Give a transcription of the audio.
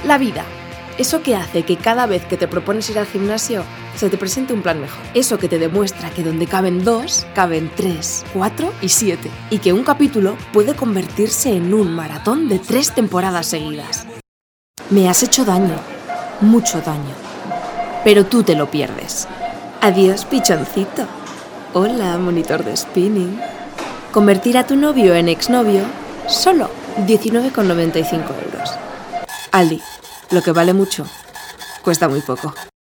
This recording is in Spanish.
La vida. Eso que hace que cada vez que te propones ir al gimnasio se te presente un plan mejor. Eso que te demuestra que donde caben 2, caben 3, 4 y 7. Y que un capítulo puede convertirse en un maratón de 3 temporadas seguidas. Me has hecho daño. Mucho daño. Pero tú te lo pierdes. Adiós, pichoncito. Hola, monitor de spinning. Convertir a tu novio en exnovio, solo 19,95 €. Aldi, lo que vale mucho, cuesta muy poco.